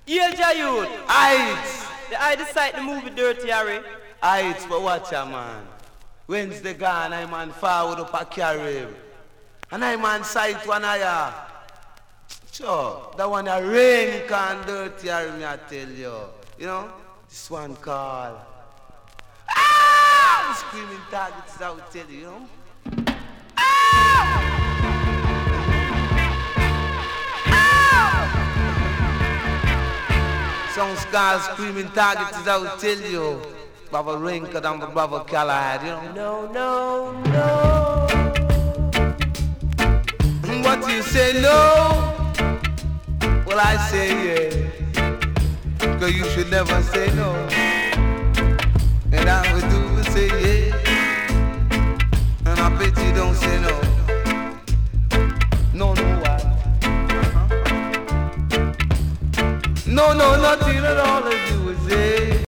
Yale Jayud. Heights. I decide the movie Dirty Harry. Heights, but watch ya, man. Wednesday gone, I man forward up a carry. And I man sight one eye. Sure, that one a rain can Dirty Harry, me I tell you. You know, this one call. Ah! Screaming targets, I will tell you, you know. Some scars screaming targets, I will tell you. Baba Rinka and Baba Callahan, you know. No, no, no. What you say no? Well, I say yeah. Cause you should never say no. And I would do is say yeah. And I bet you don't say no. No, no, why? No, no, nothing at all to do is say